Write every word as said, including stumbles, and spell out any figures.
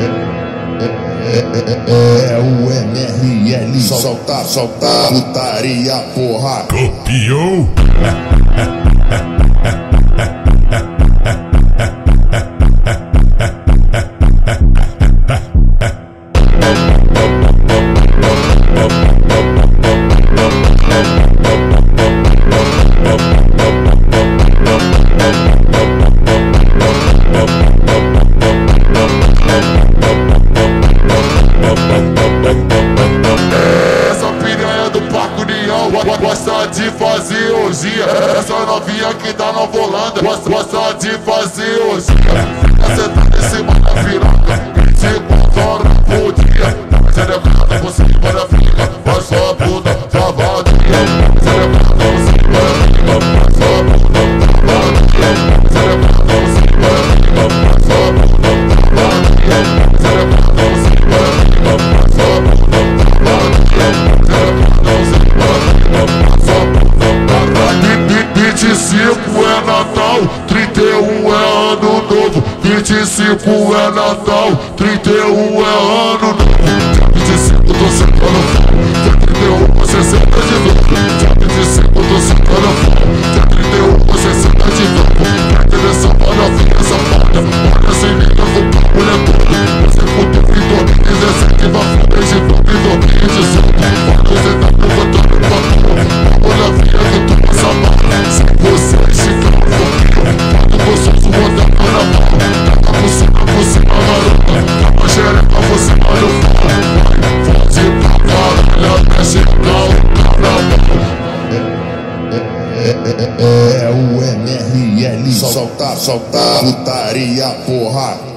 É o M R L, solta, solta, putaria, porra. Copiou? Gosta de fazer orgia. Essa novinha que tá na volanda gosta, gosta de fazer orgia. Você tá em cima da piroca, vinte e quatro horas por dia. Você levanta por cima da pica, vai só puta da vadia. Você levanta por cima da pica, vai só puta da vadia. Você levanta por cima da pica, vai só puta da vadia. Você levanta por cima da pica, vai só puta da vadia. Você levanta por cima da pica. vinte e cinco é Natal, trinta e um é Ano Novo. vinte e cinco é Natal, trinta e um é Ano Novo. Dia vinte e cinco tô sentando fogo, dia trinta e um você senta de novo. Dia vinte e cinco tô sentando fogo, dia trinta e um você senta de novo. Quer direção pra novinha safada, olha sem liga, vou pra mulher toda. Você fudeu em dois mil e dezessete, vai foder de novo em dois mil e dezoito. Quando você tá levantando pra porra, vamos na via que tu passa mal. Se você estiver um pouquinho, quando você suando a mão na mão, taca por cima, por cima, garota. Taca a xereca, você vai no pau. Vai, fode pra caralho, até chegar o carnaval. É o M R L, solta, solta, putaria, porra.